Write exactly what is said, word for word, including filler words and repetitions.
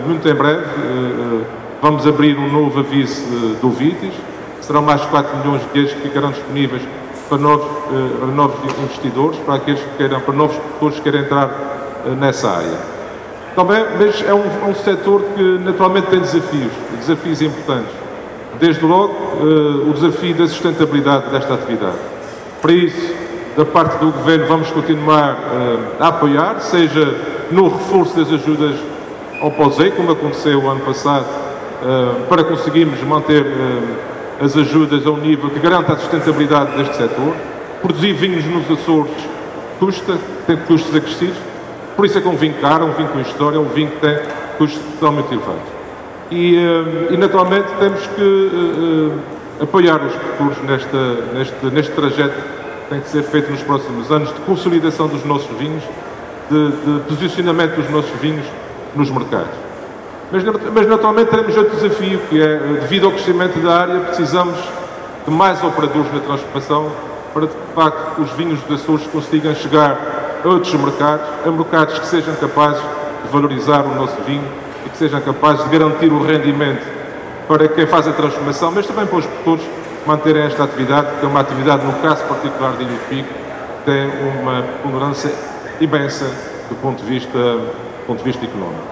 Muito em breve eh, vamos abrir um novo aviso eh, do Vitis, serão mais de quatro milhões de euros que ficarão disponíveis para novos, eh, para novos investidores, para aqueles que queiram, para novos produtores que queiram entrar eh, nessa área. Também, mas é um, um setor que naturalmente tem desafios, desafios importantes. Desde logo, eh, o desafio da sustentabilidade desta atividade. Para isso, da parte do Governo, vamos continuar eh, a apoiar, seja no reforço das ajudas ao POSEI, como aconteceu o ano passado, uh, para conseguirmos manter uh, as ajudas a um nível que garanta a sustentabilidade deste setor. Produzir vinhos nos Açores custa, tem custos acrescidos, por isso é que um vinho caro, um vinho com história, um vinho que tem custos totalmente elevados. E, uh, e naturalmente temos que uh, uh, apoiar os produtores nesta, neste, neste trajeto que tem que ser feito nos próximos anos de consolidação dos nossos vinhos, de, de posicionamento dos nossos vinhos nos mercados. Mas, mas naturalmente teremos outro desafio, que é, devido ao crescimento da área, precisamos de mais operadores na transformação para, de facto, os vinhos dos Açores consigam chegar a outros mercados, a mercados que sejam capazes de valorizar o nosso vinho e que sejam capazes de garantir o rendimento para quem faz a transformação, mas também para os produtores manterem esta atividade, que é uma atividade, no caso particular de Ilha do Pico, que tem uma preponderância imensa do ponto de vista, do ponto de vista económico.